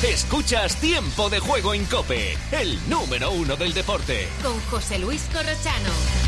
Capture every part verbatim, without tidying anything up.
Escuchas Tiempo de Juego en COPE, el número uno del deporte. Con José Luis Corrochano.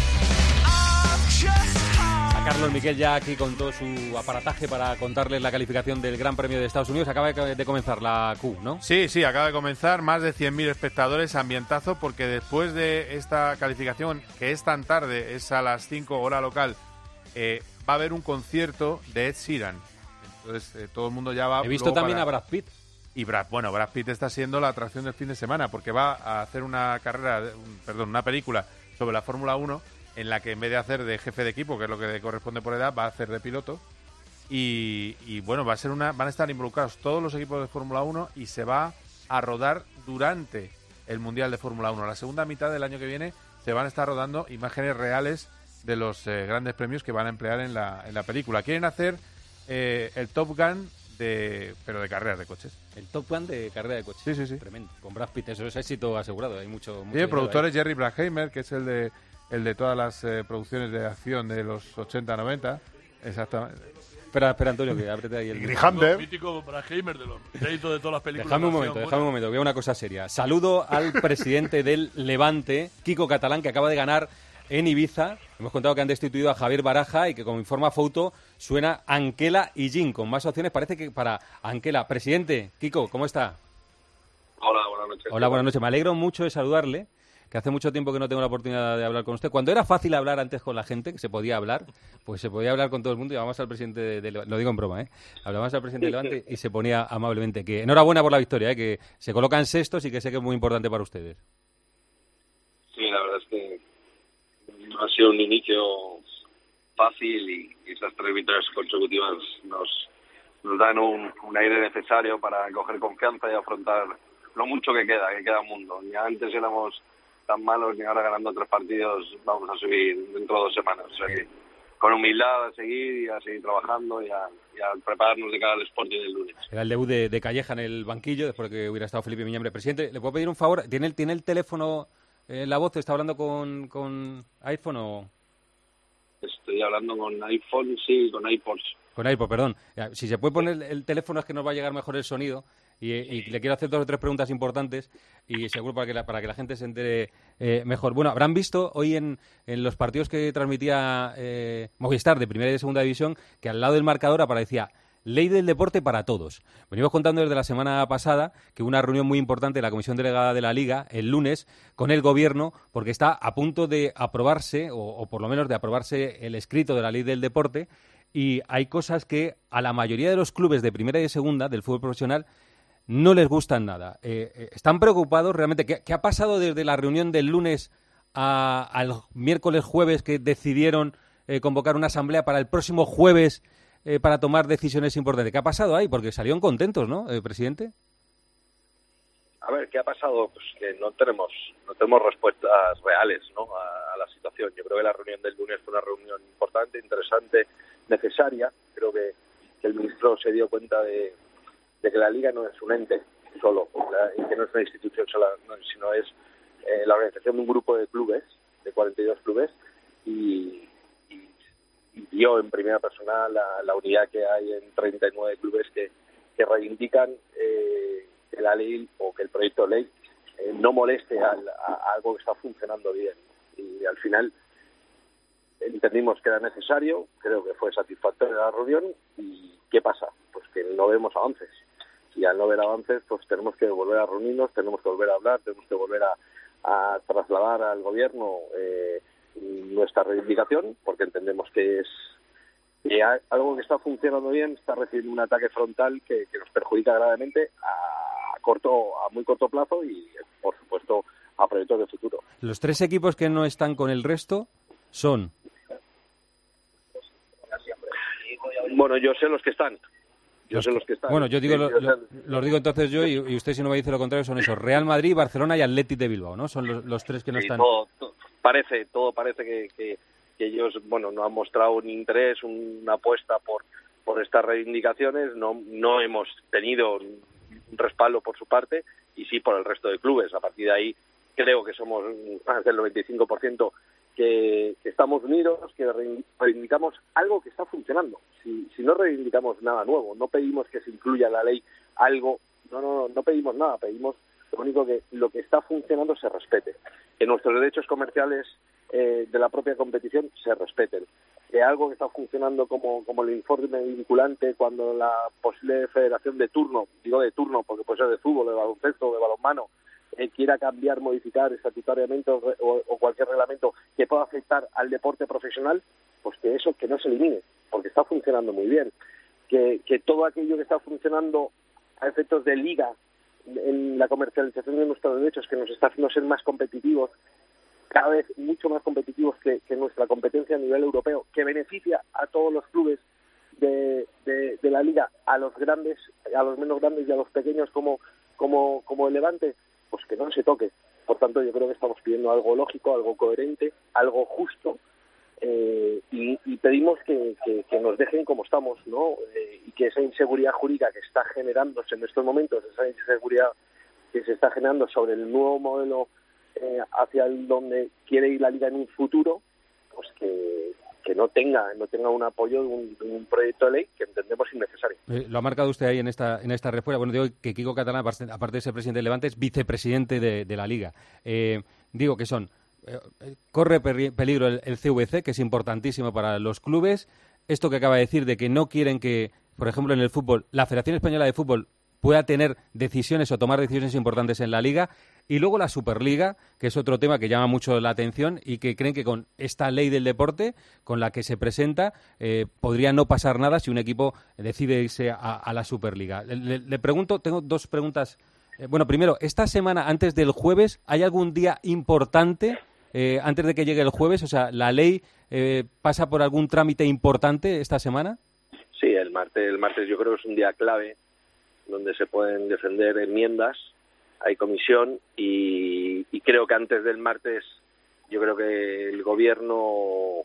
A Carlos Miquel ya aquí con todo su aparataje para contarles la calificación del Gran Premio de Estados Unidos. Acaba de comenzar la Q, ¿no? Sí, sí, acaba de comenzar. Más de cien mil espectadores, ambientazo, porque después de esta calificación, que es tan tarde, es a las cinco hora local, eh, va a haber un concierto de Ed Sheeran. Entonces eh, todo el mundo ya va... He visto también para... a Brad Pitt. Y Brad, bueno, Brad Pitt está siendo la atracción del fin de semana, porque va a hacer una carrera, perdón, una película sobre la Fórmula uno, en la que en vez de hacer de jefe de equipo, que es lo que le corresponde por edad, va a hacer de piloto. Y, y bueno, va a ser una, van a estar involucrados todos los equipos de Fórmula uno y se va a rodar durante el Mundial de Fórmula uno. La segunda mitad del año que viene se van a estar rodando imágenes reales de los eh, grandes premios que van a emplear en la, en la película. Quieren hacer eh, el Top Gun, de pero de carreras de coches. El Top Gun de carrera de coches. Sí, sí, sí. Tremendo. Con Brad Pitt, eso es éxito asegurado. Hay mucho. mucho y el productor ahí. es Jerry Bruckheimer, que es el de el de todas las eh, producciones de acción de los ochenta noventa. Exactamente. Espera, espera, Antonio, que ábrete ahí el... El mítico Bruckheimer de los créditos de todas las películas. Déjame un momento, déjame un momento, que veo una cosa seria. Saludo al presidente del Levante, Kiko Catalán, que acaba de ganar en Ibiza. Hemos contado que han destituido a Javier Baraja y que, como informa Fouto, suena Anquela y Jin. Con más opciones parece que para Anquela. Presidente, Kiko, ¿cómo está? Hola, buenas noches. Hola, buenas noches. Me alegro mucho de saludarle, que hace mucho tiempo que no tengo la oportunidad de hablar con usted. Cuando era fácil hablar antes con la gente, que se podía hablar, pues se podía hablar con todo el mundo y llamamos al presidente de, de Levante, lo digo en broma, ¿eh? Hablamos al presidente de Levante y se ponía amablemente que enhorabuena por la victoria, ¿eh? Que se colocan sextos y que sé que es muy importante para ustedes. Sí, la verdad es que ha sido un inicio fácil y esas tres victorias consecutivas nos, nos dan un, un aire necesario para coger confianza y afrontar lo mucho que queda, que queda mundo. Ya antes éramos tan malos, ni ahora ganando tres partidos vamos a subir dentro de dos semanas. O sea que con humildad a seguir y a seguir trabajando y a, y a prepararnos de cara al Sporting del lunes. Era el debut de, de Calleja en el banquillo, después de que hubiera estado Felipe Miñambre. Presidente, ¿le puedo pedir un favor? ¿Tiene el, tiene el teléfono en eh, la voz? ¿Está hablando con, con iPhone o...? Estoy hablando con iPhone, sí, con iPods. Con iPod, perdón. Si se puede poner el teléfono es que nos va a llegar mejor el sonido. Y, y le quiero hacer dos o tres preguntas importantes y seguro para que la, para que la gente se entere eh, mejor. Bueno, habrán visto hoy en, en los partidos que transmitía eh, Movistar de Primera y de Segunda División que al lado del marcador aparecía Ley del Deporte para Todos. Venimos contando desde la semana pasada que hubo una reunión muy importante de la Comisión Delegada de la Liga el lunes con el Gobierno porque está a punto de aprobarse, o, o por lo menos de aprobarse el escrito de la Ley del Deporte, y hay cosas que a la mayoría de los clubes de Primera y de Segunda del fútbol profesional no les gustan nada. Eh, ¿Están preocupados realmente? ¿Qué, qué ha pasado desde la reunión del lunes a, al miércoles, jueves, que decidieron eh, convocar una asamblea para el próximo jueves eh, para tomar decisiones importantes? ¿Qué ha pasado ahí? Porque salieron contentos, ¿no, eh, presidente? A ver, ¿qué ha pasado? Pues que no tenemos no tenemos respuestas reales, ¿no? a, a la situación. Yo creo que la reunión del lunes fue una reunión importante, interesante, necesaria. Creo que, que el ministro se dio cuenta de de que la Liga no es un ente solo, y que no es una institución sola, no, sino es eh, la organización de un grupo de clubes, de cuarenta y dos clubes, y, y, y vio en primera persona la, la unidad que hay en treinta y nueve clubes que, que reivindican eh, que la ley o que el proyecto de ley eh, no moleste al, a, a algo que está funcionando bien. Y al final entendimos que era necesario, creo que fue satisfactoria la reunión. ¿Y qué pasa? Pues que no vemos avances. Y al no ver avances, pues tenemos que volver a reunirnos, tenemos que volver a hablar, tenemos que volver a, a trasladar al Gobierno eh, nuestra reivindicación, porque entendemos que es que algo que está funcionando bien está recibiendo un ataque frontal que, que nos perjudica gravemente a corto, a muy corto plazo y, por supuesto, a proyectos de futuro. Los tres equipos que no están con el resto son... Bueno, yo sé los que están. Yo los sé los que están. Bueno, yo digo, sí, lo, yo lo, los digo entonces yo y, y usted si no me dice lo contrario son esos. Real Madrid, Barcelona y Athletic de Bilbao, ¿no? Son los, los tres que no sí, están. Todo, todo, parece, todo parece que, que, que ellos, bueno, no han mostrado un interés, una apuesta por por estas reivindicaciones. No, no hemos tenido un respaldo por su parte y sí por el resto de clubes. A partir de ahí creo que somos más del noventa y cinco por ciento que, que estamos unidos, que reivindicamos algo que está funcionando. Si, si no reivindicamos nada nuevo, no pedimos que se incluya en la ley algo no, no, no pedimos nada, pedimos lo único que lo que está funcionando se respete, que nuestros derechos comerciales eh, de la propia competición se respeten, que algo que está funcionando como, como el informe vinculante cuando la posible federación de turno, digo de turno porque puede ser de fútbol, de baloncesto, de balonmano, eh, quiera cambiar, modificar estatutariamente o, o, o cualquier reglamento que pueda afectar al deporte profesional, pues que eso que no se elimine, porque está funcionando muy bien. Que, que todo aquello que está funcionando a efectos de liga en la comercialización de nuestros derechos, que nos está haciendo ser más competitivos, cada vez mucho más competitivos que, que nuestra competencia a nivel europeo, que beneficia a todos los clubes de, de, de la liga, a los grandes, a los menos grandes y a los pequeños como, como, como el Levante, pues que no se toque. Por tanto, yo creo que estamos pidiendo algo lógico, algo coherente, algo justo, eh, y, y pedimos que, que, que nos dejen como estamos, ¿no? Eh, y que esa inseguridad jurídica que está generándose en estos momentos, esa inseguridad que se está generando sobre el nuevo modelo eh, hacia el donde quiere ir la Liga en un futuro, pues que, que no tenga no tenga un apoyo de un, de un proyecto de ley que entendemos innecesario. Eh, lo ha marcado usted ahí en esta en esta respuesta. Bueno, digo que Quico Catalán, aparte de ser presidente del Levante, es vicepresidente de, de la Liga. Eh, digo que son... corre peligro el, el C V C, que es importantísimo para los clubes. Esto que acaba de decir de que no quieren que, por ejemplo, en el fútbol, la Federación Española de Fútbol pueda tener decisiones o tomar decisiones importantes en la Liga. Y luego la Superliga, que es otro tema que llama mucho la atención y que creen que con esta ley del deporte, con la que se presenta, eh, podría no pasar nada si un equipo decide irse a, a la Superliga. Le, le, le pregunto, tengo dos preguntas. Eh, bueno, primero, esta semana, antes del jueves, ¿hay algún día importante Eh, antes de que llegue el jueves? O sea, ¿la ley eh, pasa por algún trámite importante esta semana? Sí, el martes, el martes yo creo que es un día clave donde se pueden defender enmiendas, hay comisión y, y creo que antes del martes yo creo que el gobierno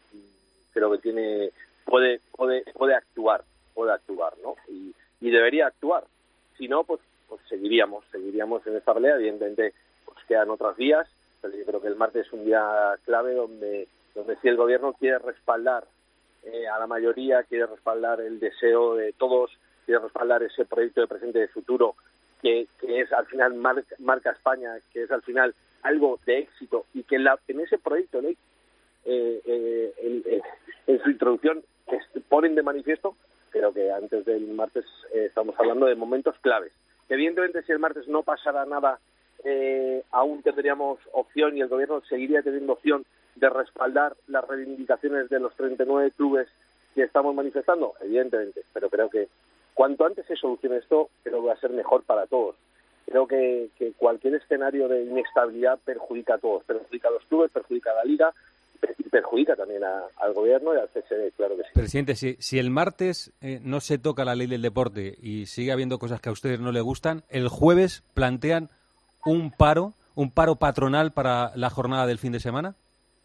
creo que tiene puede puede puede actuar, puede actuar, ¿no? Y, y debería actuar. Si no, pues, pues seguiríamos, seguiríamos en esta pelea. Evidentemente, pues quedan otras vías. Pero yo creo que el martes es un día clave donde, donde si el gobierno quiere respaldar eh, a la mayoría, quiere respaldar el deseo de todos, quiere respaldar ese proyecto de presente y de futuro que, que es al final marca, marca España, que es al final algo de éxito y que en, la, en ese proyecto de ley, eh, eh, en, eh, en su introducción ponen de manifiesto, creo que antes del martes eh, estamos hablando de momentos claves. Evidentemente, si el martes no pasara nada, Eh, aún tendríamos opción y el gobierno seguiría teniendo opción de respaldar las reivindicaciones de los treinta y nueve clubes que estamos manifestando, evidentemente, pero creo que cuanto antes se solucione esto, creo que va a ser mejor para todos. Creo que, que cualquier escenario de inestabilidad perjudica a todos, perjudica a los clubes, perjudica a la Liga y perjudica también a, al gobierno y al C S D, claro que sí. Presidente, si, si el martes eh, no se toca la ley del deporte y sigue habiendo cosas que a ustedes no les gustan, el jueves plantean un paro, un paro patronal para la jornada del fin de semana.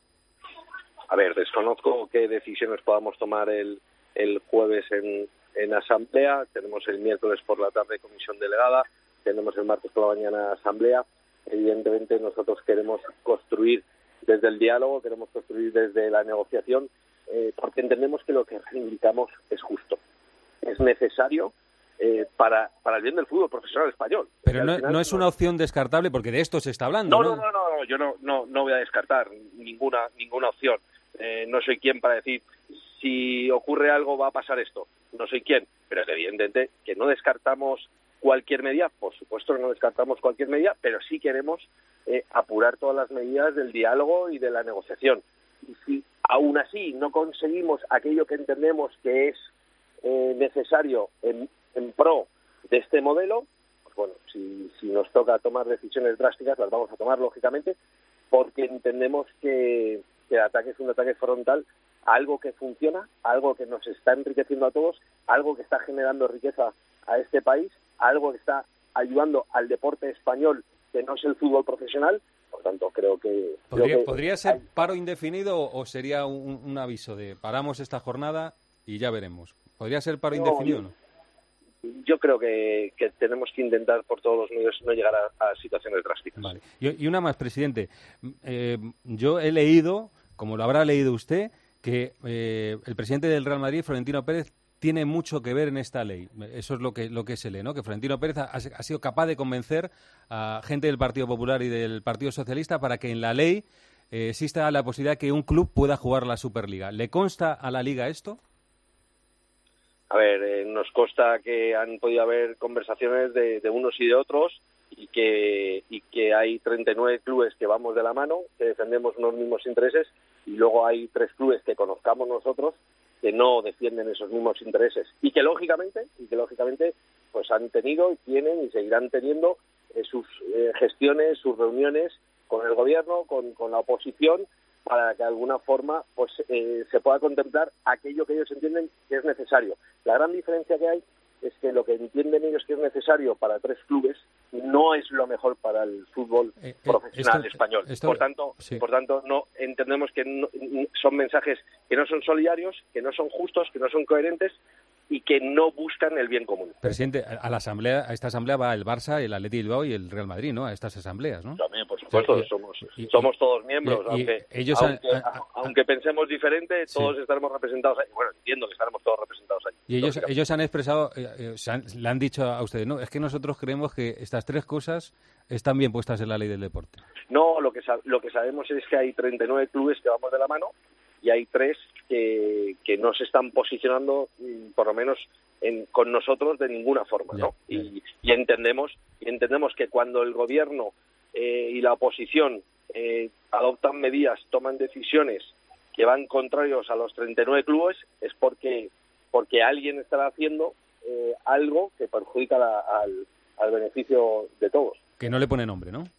A ver, desconozco qué decisiones podamos tomar el, el jueves en, en asamblea. Tenemos el miércoles por la tarde comisión delegada, tenemos el martes por la mañana asamblea. Evidentemente nosotros queremos construir desde el diálogo, queremos construir desde la negociación, eh, porque entendemos que lo que reivindicamos es justo, es necesario. Eh, para, para el bien del fútbol profesional español. Pero no, no es una opción descartable, porque de esto se está hablando, ¿no? No, no, no, no yo no, no, no voy a descartar ninguna, ninguna opción. Eh, no soy quien para decir si ocurre algo va a pasar esto. No soy quien, pero evidentemente que no descartamos cualquier medida, por supuesto que no descartamos cualquier medida, pero sí queremos eh, apurar todas las medidas del diálogo y de la negociación. Y si aún así no conseguimos aquello que entendemos que es eh, necesario en en pro de este modelo, pues bueno, si, si nos toca tomar decisiones drásticas, las vamos a tomar, lógicamente, porque entendemos que, que el ataque es un ataque frontal a algo que funciona, a algo que nos está enriqueciendo a todos, algo que está generando riqueza a este país, algo que está ayudando al deporte español, que no es el fútbol profesional. Por tanto, creo que... ¿Podría, creo que ¿podría ser hay... paro indefinido o sería un, un aviso de paramos esta jornada y ya veremos? ¿Podría ser paro no, indefinido o no? Yo creo que, que tenemos que intentar por todos los medios no llegar a, a situaciones drásticas. Vale. Y, y una más, presidente. Eh, yo he leído, como lo habrá leído usted, que eh, el presidente del Real Madrid, Florentino Pérez, tiene mucho que ver en esta ley. Eso es lo que lo que se lee, ¿no? Que Florentino Pérez ha, ha sido capaz de convencer a gente del Partido Popular y del Partido Socialista para que en la ley eh, exista la posibilidad de que un club pueda jugar la Superliga. ¿Le consta a la Liga esto? A ver, eh, nos consta que han podido haber conversaciones de, de unos y de otros y que y que hay treinta y nueve clubes que vamos de la mano, que defendemos unos mismos intereses, y luego hay tres clubes que conozcamos nosotros que no defienden esos mismos intereses y que lógicamente y que lógicamente pues han tenido y tienen y seguirán teniendo eh, sus eh, gestiones, sus reuniones con el gobierno, con, con la oposición, para que de alguna forma pues eh, se pueda contemplar aquello que ellos entienden que es necesario. La gran diferencia que hay es que lo que entienden ellos que es necesario para tres clubes no es lo mejor para el fútbol eh, eh, profesional esto, español. Esto, por tanto, sí. por tanto, no entendemos que no, son mensajes que no son solidarios, que no son justos, que no son coherentes y que no buscan el bien común. Presidente, a la asamblea, a esta asamblea va el Barça, el Athletic Bilbao y el Real Madrid, ¿no? A estas asambleas, ¿no? También, por supuesto, sí, somos y, somos todos miembros, y, aunque y ellos aunque, han, a, aunque pensemos diferente, todos sí. estaremos representados ahí. Bueno, entiendo que estaremos todos representados ahí. Y ellos ellos han expresado, eh, se han, le han dicho a ustedes, no, es que nosotros creemos que estas tres cosas están bien puestas en la ley del deporte. No, lo que lo que sabemos es que hay treinta y nueve clubes que vamos de la mano y hay tres que, que no se están posicionando, por lo menos en, con nosotros de ninguna forma, ¿no? Ya, ya. Y, y entendemos y entendemos que cuando el gobierno eh, y la oposición eh, adoptan medidas, toman decisiones que van contrarios a los treinta y nueve clubes, es porque porque alguien estará haciendo eh, algo que perjudica la, al, al beneficio de todos. Que no le pone nombre, ¿no?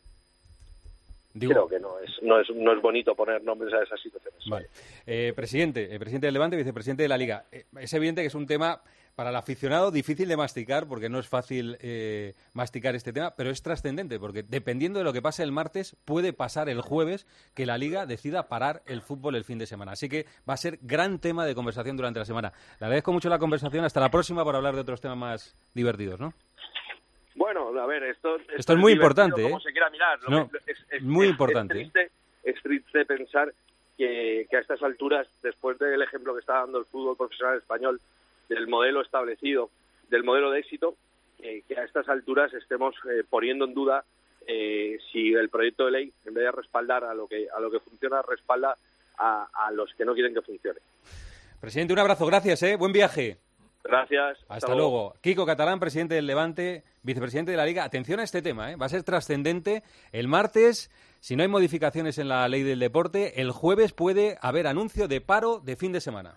Digo, creo que no es, no es no es bonito poner nombres a esas situaciones. Vale. Eh, presidente, eh, presidente del Levante, vicepresidente de la Liga. Eh, es evidente que es un tema para el aficionado difícil de masticar, porque no es fácil eh, masticar este tema, pero es trascendente, porque dependiendo de lo que pase el martes, puede pasar el jueves que la Liga decida parar el fútbol el fin de semana. Así que va a ser gran tema de conversación durante la semana. Le agradezco mucho la conversación. Hasta la próxima por hablar de otros temas más divertidos, ¿no? Bueno, a ver, esto, esto, esto es muy importante, ¿eh? Como se quiera mirar. No, es, es muy es, importante. Es triste, es triste pensar que, que a estas alturas, después del ejemplo que está dando el fútbol profesional español, del modelo establecido, del modelo de éxito, eh, que a estas alturas estemos eh, poniendo en duda eh, si el proyecto de ley, en vez de respaldar a lo que a lo que funciona, respalda a, a los que no quieren que funcione. Presidente, un abrazo, gracias, ¿eh? Buen viaje. Gracias. Hasta, hasta luego. luego. Kiko Catalán, presidente del Levante, vicepresidente de la Liga. Atención a este tema, ¿eh? Va a ser trascendente. El martes, si no hay modificaciones en la ley del deporte, el jueves puede haber anuncio de paro de fin de semana.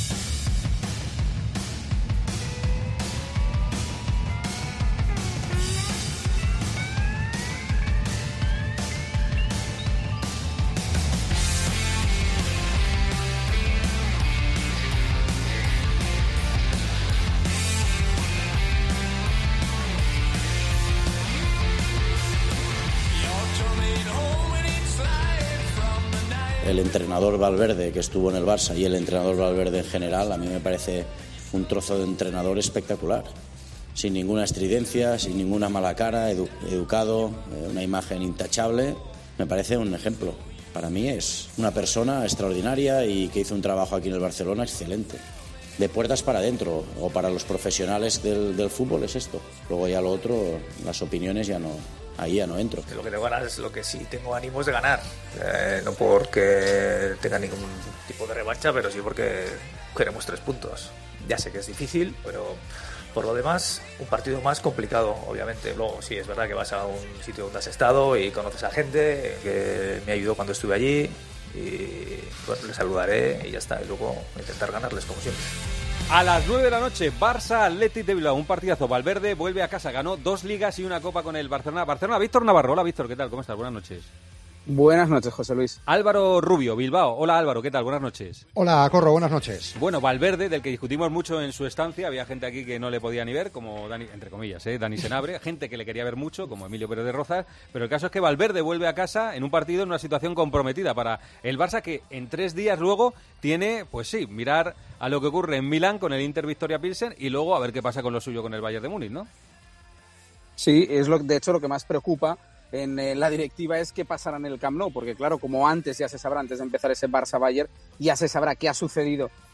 El entrenador Valverde, que estuvo en el Barça, y el entrenador Valverde en general, a mí me parece un trozo de entrenador espectacular. Sin ninguna estridencia, sin ninguna mala cara, edu- educado, eh, una imagen intachable. Me parece un ejemplo. Para mí es una persona extraordinaria y que hizo un trabajo aquí en el Barcelona excelente. De puertas para adentro, o para los profesionales del, del fútbol es esto. Luego ya lo otro, las opiniones ya no... Ahí ya no entro. Lo que tengo ganas es lo que sí tengo ánimo es de ganar. Eh, no porque tenga ningún tipo de revancha, pero sí porque queremos tres puntos. Ya sé que es difícil, pero por lo demás, un partido más complicado, obviamente. Luego sí, es verdad que vas a un sitio donde has estado y conoces a gente que me ayudó cuando estuve allí. Y bueno, les saludaré y ya está. Y luego intentar ganarles como siempre. A las nueve de la noche, Barça Athletic de Bilbao, un partidazo. Valverde vuelve a casa, ganó dos ligas y una copa con el Barcelona. Barcelona, Víctor Navarro. Hola, Víctor, ¿qué tal? ¿Cómo estás? Buenas noches. Buenas noches, José Luis. Álvaro Rubio, Bilbao. Hola, Álvaro, ¿qué tal? Buenas noches. Hola, Corro, buenas noches. Bueno, Valverde, del que discutimos mucho en su estancia, había gente aquí que no le podía ni ver, como Dani, entre comillas, ¿eh? Dani Senabre, gente que le quería ver mucho, como Emilio Pérez de Rozas, pero el caso es que Valverde vuelve a casa en un partido en una situación comprometida para el Barça, que en tres días luego tiene, pues sí, mirar a lo que ocurre en Milán con el Inter Victoria Pilsen y luego a ver qué pasa con lo suyo con el Bayern de Múnich, ¿no? Sí, es lo, de hecho lo que más preocupa en eh, la directiva es qué pasará en el Camp Nou, porque claro, como antes ya se sabrá, antes de empezar ese Barça-Bayern, ya se sabrá qué ha sucedido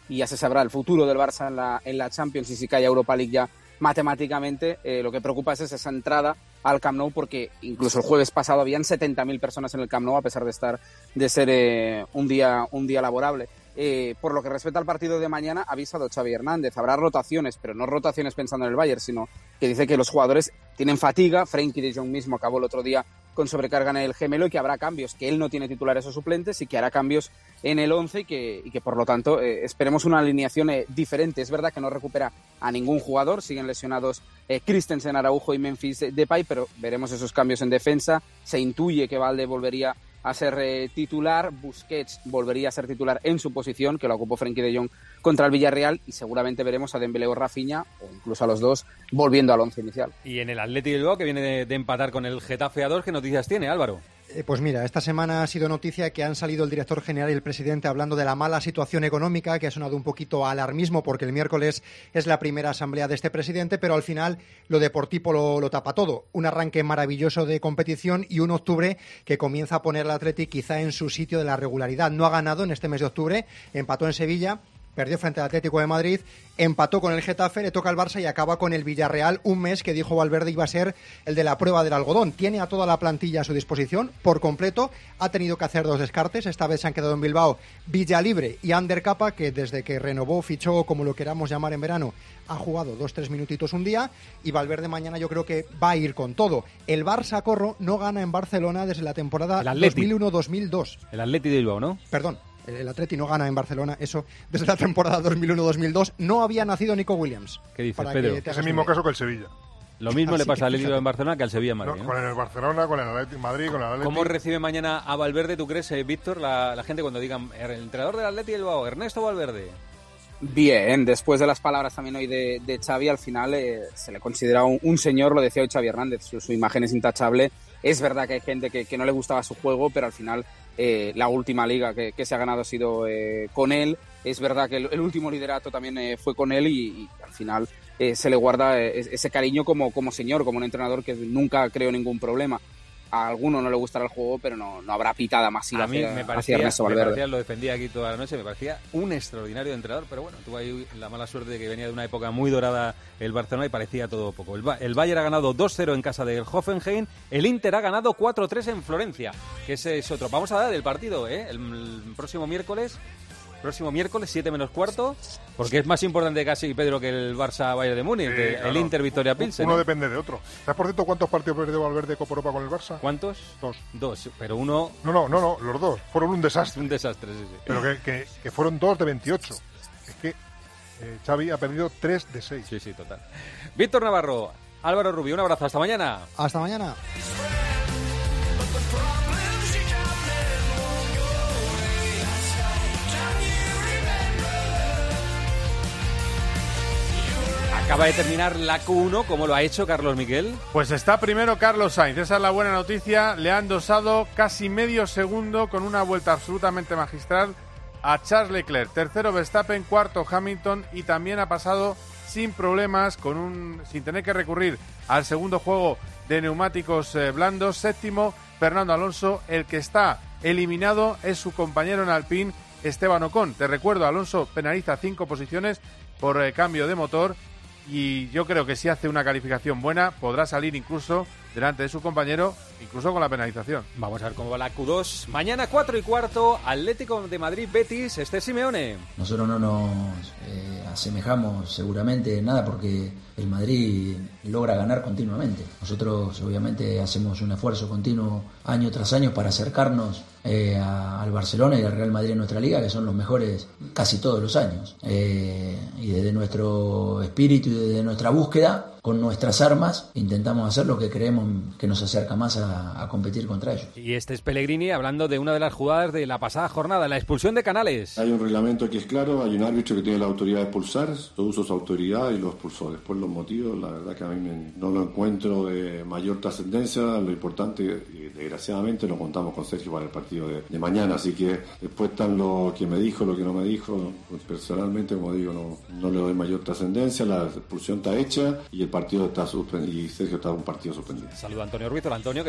y ya se sabrá el futuro del Barça en la, en la Champions y si cae Europa League ya matemáticamente. Eh, lo que preocupa es esa entrada al Camp Nou, porque incluso el jueves pasado habían setenta mil personas en el Camp Nou, a pesar de estar de ser eh, un día un día laborable. Eh, por lo que respecta al partido de mañana, ha avisado Xavi Hernández, habrá rotaciones, pero no rotaciones pensando en el Bayern, sino que dice que los jugadores tienen fatiga. Frenkie de Jong mismo acabó el otro día con sobrecarga en el gemelo y que habrá cambios, que él no tiene titulares o suplentes y que hará cambios en el once y que, y que por lo tanto eh, esperemos una alineación eh, diferente. Es verdad que no recupera a ningún jugador, siguen lesionados eh, Christensen, Araujo y Memphis Depay, pero veremos esos cambios en defensa. Se intuye que Valde volvería a ser eh, titular, Busquets volvería a ser titular en su posición, que lo ocupó Frenkie de Jong contra el Villarreal, y seguramente veremos a Dembélé o Rafinha, o incluso a los dos, volviendo al once inicial. Y en el Athletic Bilbao, que viene de, de empatar con el Getafe a dos, ¿qué noticias tiene, Álvaro? Eh, pues mira, esta semana ha sido noticia que han salido el director general y el presidente hablando de la mala situación económica, que ha sonado un poquito a alarmismo porque el miércoles es la primera asamblea de este presidente, pero al final lo deportivo lo, lo tapa todo. Un arranque maravilloso de competición y un octubre que comienza a poner al Athletic quizá en su sitio de la regularidad. No ha ganado en este mes de octubre, empató en Sevilla, perdió frente al Atlético de Madrid, empató con el Getafe, le toca al Barça y acaba con el Villarreal, un mes que dijo Valverde iba a ser el de la prueba del algodón. Tiene a toda la plantilla a su disposición por completo, ha tenido que hacer dos descartes, esta vez se han quedado en Bilbao Villalibre y Ander Capa, que desde que renovó, fichó, como lo queramos llamar en verano, ha jugado dos, tres minutitos un día, y Valverde mañana yo creo que va a ir con todo. El Barça, corro, no gana en Barcelona desde la temporada dos mil uno dos mil dos. El Athletic de Bilbao, ¿no? Perdón. El Atleti no gana en Barcelona, eso desde la temporada dos mil uno dos mil dos. No había nacido Nico Williams. ¿Qué dices, Pedro? Es el mismo caso que el Sevilla. Lo mismo Así le pasa al que, Atlético en Barcelona que al Sevilla en Madrid, no, ¿no? Con el Barcelona, con el Atlético Madrid, con el Atlético. ¿Cómo recibe mañana a Valverde, tú crees, eh, Víctor, la, la gente cuando digan el entrenador del Atleti Bilbao, Ernesto Valverde? Bien, después de las palabras también hoy de, de Xavi, al final eh, se le considera un, un señor, lo decía hoy Xavi Hernández, su, su imagen es intachable. Es verdad que hay gente que, que no le gustaba su juego, pero al final eh, la última liga que, que se ha ganado ha sido eh, con él. Es verdad que el, el último liderato también eh, fue con él y, y al final eh, se le guarda eh, ese cariño como, como señor, como un entrenador que nunca creó ningún problema. A alguno no le gustará el juego, pero no, no habrá pitada masiva. A mí hacia, me parecía, hacia Ernesto me Valverde. parecía, lo defendía aquí toda la noche, me parecía un extraordinario entrenador, pero bueno, tuvo ahí la mala suerte de que venía de una época muy dorada el Barcelona y parecía todo poco. El, ba- el Bayern ha ganado dos cero en casa del Hoffenheim, el Inter ha ganado cuatro tres en Florencia, que ese es otro. Vamos a dar el partido, ¿eh? El, el próximo miércoles, próximo miércoles, siete menos cuarto, porque es más importante casi, Pedro, que el Barça-Bayern de Múnich, Sí, que claro. el Inter-Victoria Pilsen. Uno ¿no? depende de otro. ¿Sabes, por cierto, cuántos partidos perdió Valverde de Copa Europa con el Barça? ¿Cuántos? Dos. Dos, pero uno... No, no, no, no, los dos. Fueron un desastre. Un desastre, sí, sí. Pero que, que, que fueron dos de veintiocho. Es que eh, Xavi ha perdido tres de seis. Sí, sí, total. Víctor Navarro, Álvaro Rubio, un abrazo, hasta mañana. Hasta mañana. Acaba de terminar la Q uno, ¿cómo lo ha hecho Carlos Miquel? Pues está primero Carlos Sainz, esa es la buena noticia. Le han dosado casi medio segundo con una vuelta absolutamente magistral a Charles Leclerc. Tercero Verstappen, cuarto Hamilton y también ha pasado sin problemas, con un sin tener que recurrir al segundo juego de neumáticos eh, blandos. Séptimo Fernando Alonso. El que está eliminado es su compañero en Alpine, Esteban Ocon. Te recuerdo, Alonso penaliza cinco posiciones por eh, cambio de motor. Y yo creo que si hace una calificación buena, podrá salir incluso delante de su compañero, incluso con la penalización. Vamos a ver cómo va la Q dos. Mañana cuatro y cuarto, Atlético de Madrid, Betis, Esther Simeone. Nosotros no nos eh, asemejamos seguramente en nada porque el Madrid logra ganar continuamente. Nosotros obviamente hacemos un esfuerzo continuo año tras año para acercarnos eh, a, al Barcelona y al Real Madrid en nuestra liga, que son los mejores casi todos los años. Eh, y desde nuestro espíritu y desde nuestra búsqueda, con nuestras armas, intentamos hacer lo que creemos que nos acerca más a, a competir contra ellos. Y este es Pellegrini hablando de una de las jugadas de la pasada jornada, la expulsión de Canales. Hay un reglamento que es claro, hay un árbitro que tiene la autoridad de expulsar, yo uso su autoridad y lo expulsó. Después los motivos, la verdad que a mí me, no lo encuentro de mayor trascendencia. Lo importante, y desgraciadamente, lo contamos con Sergio para el partido de, de mañana, así que después están lo que me dijo, lo que no me dijo. Pues personalmente, como digo, no, no le doy mayor trascendencia, la expulsión está hecha y el partido está suspendido, y Sergio está un partido suspendido. Saludo a Antonio Ruiz. Hola, Antonio, ¿qué tal?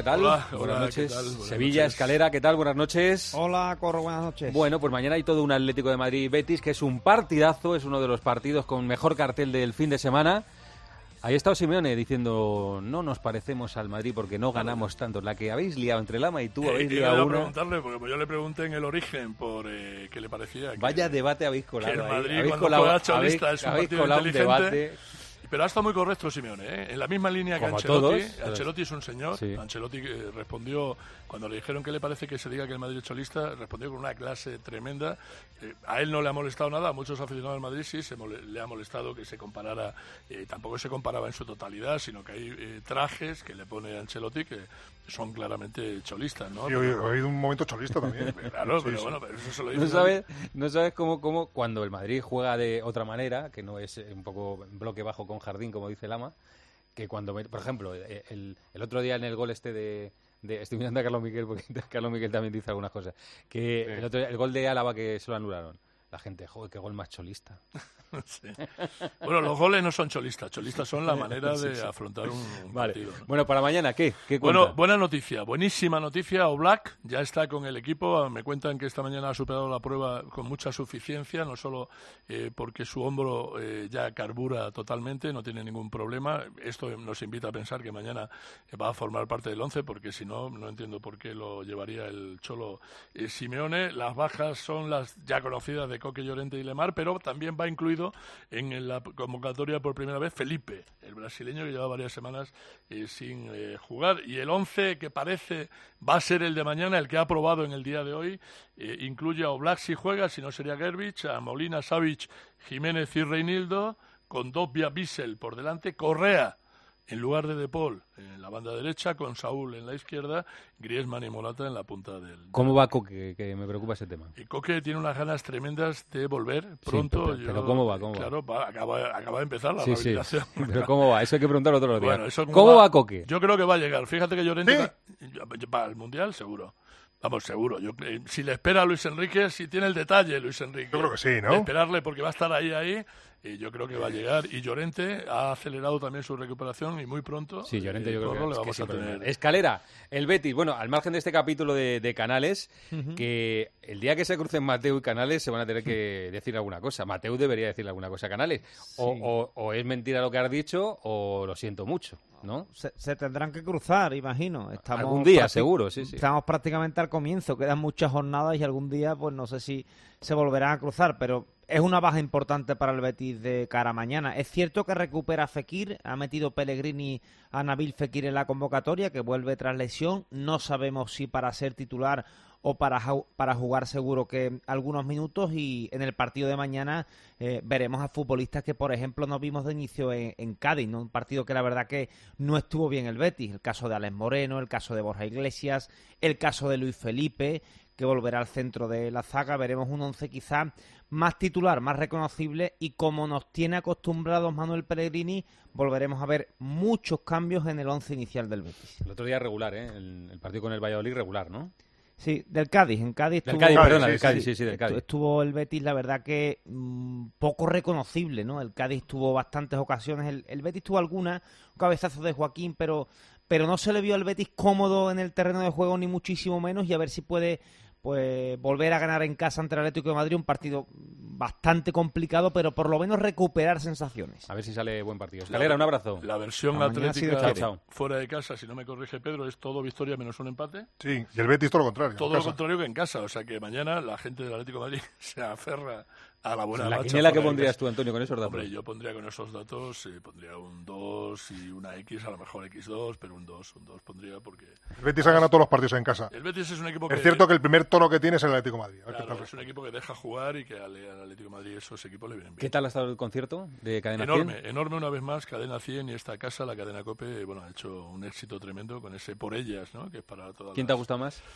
tal? Hola, buenas hola, noches. ¿qué tal? Buenas Sevilla, noches. Escalera, ¿qué tal? Buenas noches. Hola, Corro, buenas noches. Bueno, pues mañana hay todo un Atlético de Madrid-Betis, que es un partidazo, es uno de los partidos con mejor cartel del fin de semana. Ahí ha estado Simeone diciendo, no nos parecemos al Madrid porque no ganamos tanto. La que habéis liado entre Lama y tú, habéis Eh, liado iba a una. preguntarle, porque pues yo le pregunté en el origen por eh, qué le parecía. Que, Vaya debate habéis colado que el ahí. Madrid Habéis cuando colado- juega cholista habéis- es un habéis partido colado un inteligente. debate. Pero ha estado muy correcto Simeone, ¿eh? En la misma línea que Como Ancelotti. todos. Ancelotti es un señor. Sí. Ancelotti eh, respondió, cuando le dijeron que le parece que se diga que el Madrid es cholista, respondió con una clase tremenda. Eh, a él no le ha molestado nada, a muchos aficionados del Madrid sí se mole- le ha molestado que se comparara, eh, tampoco se comparaba en su totalidad, sino que hay eh, trajes que le pone Ancelotti que son claramente cholistas, ¿no? Sí, he oído- he oído un momento cholista también. Claro, Sí, pero sí. bueno, pero eso se lo dice. No sabes, no sabes cómo, cómo cuando el Madrid juega de otra manera, que no es eh, un poco bloque bajo con jardín, como dice Lama, que cuando, me- por ejemplo, eh, el, el otro día en el gol este de, de- estoy mirando a Carlos Miguel porque Carlos Miguel también dice algunas cosas, que el, otro día- el gol de Álava que se lo anularon, la gente, joder, qué gol más cholista. Sí. Bueno, los goles no son cholistas, cholistas son la manera Sí, de sí. afrontar un, un Vale. partido, ¿no? Bueno, para mañana, ¿qué? ¿Qué cuenta? Bueno, buena noticia, buenísima noticia. Oblak ya está con el equipo. Me cuentan que esta mañana ha superado la prueba con mucha suficiencia, no solo eh, porque su hombro eh, ya carbura totalmente, no tiene ningún problema. Esto nos invita a pensar que mañana va a formar parte del once, porque si no, no entiendo por qué lo llevaría el Cholo eh, Simeone. Las bajas son las ya conocidas de Coque, Llorente y Lemar, pero también va incluido en la convocatoria por primera vez Felipe, el brasileño que lleva varias semanas eh, sin eh, jugar. Y el once que parece va a ser el de mañana, el que ha aprobado en el día de hoy, eh, incluye a Oblak si juega, si no sería Gervich, a Molina, Savic, Jiménez y Reinildo, con Dobia, Bissell por delante, Correa en lugar de De Paul en la banda derecha, con Saúl en la izquierda, Griezmann y Morata en la punta del... ¿Cómo va Coque? Que me preocupa ese tema. Y Coque tiene unas ganas tremendas de volver pronto. pero- pero ¿cómo va? ¿Cómo va? claro, va, acaba, acaba de empezar la Sí, sí. rehabilitación. Pero ¿cómo va? Eso hay que preguntarlo todos los días. Bueno, eso ¿Cómo va Coque? Yo creo que va a llegar. Fíjate que Llorente para el Mundial, seguro. Vamos, seguro. Yo, eh, si le espera a Luis Enrique, si tiene el detalle Luis Enrique. Yo creo que sí, ¿no? de esperarle porque va a estar ahí, ahí. Y yo creo que va a llegar. Y Llorente ha acelerado también su recuperación y muy pronto. Sí, Llorente eh, yo creo Corro, que, le es que vamos sin a tener. problema. Escalera, el Betis. Bueno, al margen de este capítulo de, de Canales, Ujú. que el día que se crucen Mateu y Canales se van a tener que decir alguna cosa. Mateu debería decirle alguna cosa a Canales. O, Sí. o- o es mentira lo que has dicho o lo siento mucho, ¿no? Se, se tendrán que cruzar, imagino. Estamos Algún día, prácti- seguro, sí, sí. Estamos prácticamente al comienzo, quedan muchas jornadas y algún día, pues no sé si se volverán a cruzar, pero es una baja importante para el Betis de cara a mañana. Es cierto que recupera Fekir, ha metido Pellegrini a Nabil Fekir en la convocatoria, que vuelve tras lesión. No sabemos si para ser titular o para, jau- para jugar seguro que algunos minutos, y en el partido de mañana eh, veremos a futbolistas que, por ejemplo, no vimos de inicio en, en Cádiz, ¿no? Un partido que la verdad que no estuvo bien el Betis. El caso de Alex Moreno, el caso de Borja Iglesias, el caso de Luis Felipe, que volverá al centro de la zaga. Veremos un once quizá más titular, más reconocible, y como nos tiene acostumbrados Manuel Pellegrini, volveremos a ver muchos cambios en el once inicial del Betis. El otro día regular, ¿eh? El, el partido con el Valladolid regular, ¿no? Sí, del Cádiz. En Cádiz Del estuvo, Cádiz, perdona, del Cádiz, sí, sí, del Cádiz. Estuvo el Betis, la verdad que mmm, poco reconocible, ¿no? El Cádiz tuvo bastantes ocasiones. El, el Betis tuvo algunas, un cabezazo de Joaquín, pero, pero no se le vio al Betis cómodo en el terreno de juego, ni muchísimo menos, y a ver si puede pues volver a ganar en casa ante el Atlético de Madrid, un partido bastante complicado, pero por lo menos recuperar sensaciones. A ver si sale buen partido. Escalera, un abrazo. La versión Hasta mañana, si Dios atlética quiere. Chao, chao. fuera de casa, si no me corrige Pedro, es todo victoria menos un empate. Sí, y el Betis todo lo contrario. Todo en lo casa. contrario que en casa. O sea que mañana la gente del Atlético de Madrid se aferra a la buena La racha quiniela que fuera de pondrías casa. tú, Antonio, con esos datos. Hombre, yo pondría con esos datos, eh, pondría un dos y una X, a lo mejor equis dos, pero un dos, un dos pondría porque... El Betis ha ganado todos los partidos en casa. El Betis es un equipo que... Es cierto que el primer toro que tiene es el Atlético de Madrid. A ver qué Claro, tal. es un equipo que deja jugar y que al, al Atlético de Madrid esos equipos le vienen bien. ¿Qué tal ha estado el concierto de Cadena Enorme, cien? enorme una vez más, Cadena cien y esta casa, la Cadena COPE, bueno, ha hecho un éxito tremendo con ese Por Ellas, ¿no? Que es para todas ¿Quién las- te ha gustado más?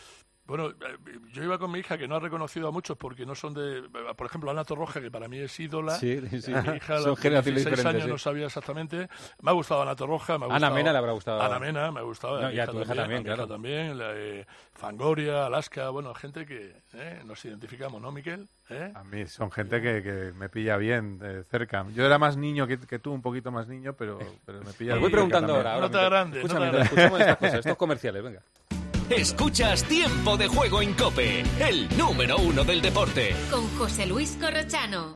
Bueno, yo iba con mi hija, que no ha reconocido a muchos porque no son de... Por ejemplo, Ana Torroja, que para mí es ídola. Sí, sí. Mi hija, son generaciones diferentes. años sí. no sabía exactamente. Me ha gustado Ana Torroja. Me ha gustado, Ana Mena le habrá gustado. Ana Mena me ha gustado. No, y a tu hija también, claro. también. La, eh, Fangoria, Alaska, bueno, gente que eh, nos identificamos, ¿no, Miquel? ¿Eh? A mí son gente que, que me pilla bien eh, cerca. Yo era más niño que, que tú, un poquito más niño, pero, pero me pilla Os bien. voy preguntando ahora. ahora No te grande. Escúchame, no te escuchamos estas cosas, estos comerciales, venga. Escuchas Tiempo de Juego en COPE, el número uno del deporte. Con José Luis Corrochano.